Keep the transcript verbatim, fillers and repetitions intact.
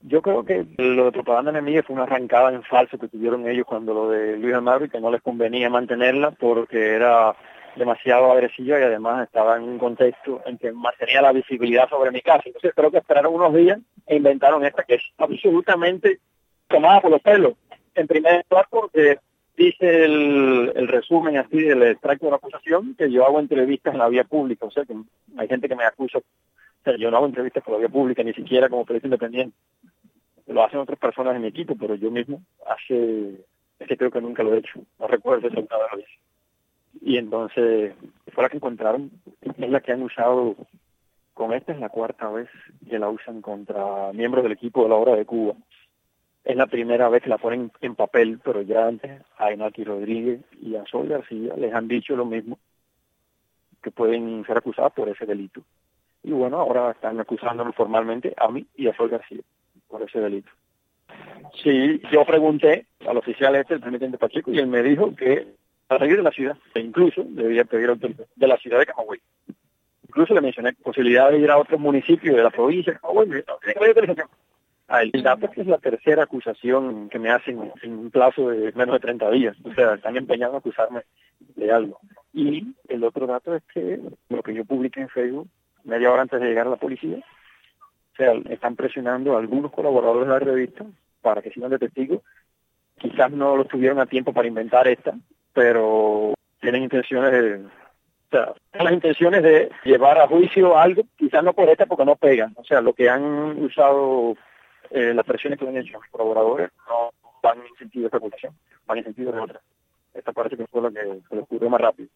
Yo creo que lo de propaganda enemiga fue una arrancada en falso que tuvieron ellos cuando lo de Luis Almagro, y que no les convenía mantenerla porque era demasiado agresiva y además estaba en un contexto en que mantenía la visibilidad sobre mi caso. Entonces creo que esperaron unos días e inventaron esta, que es absolutamente tomada por los pelos. En primer lugar, porque dice el, el resumen así del extracto de la acusación que yo hago entrevistas en la vía pública. O sea, que hay gente que me acusa. O sea, yo no hago entrevistas por la vía pública, ni siquiera como periodista independiente. Lo hacen otras personas en mi equipo, pero yo mismo hace, es que creo que nunca lo he hecho. No recuerdo esa última vez. Y entonces fue la que encontraron, es la que han usado, con esta es la cuarta vez que la usan contra miembros del equipo de la Hora de Cuba. Es la primera vez que la ponen en papel, pero ya antes a Iñaki Rodríguez y a Sol García les han dicho lo mismo, que pueden ser acusados por ese delito. Y bueno, ahora están acusándolo formalmente a mí y a Sol García por ese delito. Sí, yo pregunté al oficial este, el presidente Pacheco, y él me dijo que a salir de la ciudad, e incluso debía pedir autorización de la ciudad de Camagüey. Incluso le mencioné posibilidad de ir a otros municipios de la provincia de Camagüey. No, tiene que haber autorización. Ah, el dato es que es la tercera acusación que me hacen en un plazo de menos de treinta días. O sea, están empeñados a acusarme de algo. Y el otro dato es que lo que yo publiqué en Facebook, media hora antes de llegar a la policía, o sea, están presionando a algunos colaboradores de la revista para que sigan de testigos. Quizás no lo tuvieron a tiempo para inventar esta, pero tienen intenciones de, o sea, las intenciones de llevar a juicio algo, quizás no por esta porque no pegan. O sea, lo que han usado, eh, las presiones que han hecho los colaboradores no van en sentido de especulación, van en sentido de otra. Esta parece que fue lo que se le ocurrió más rápido.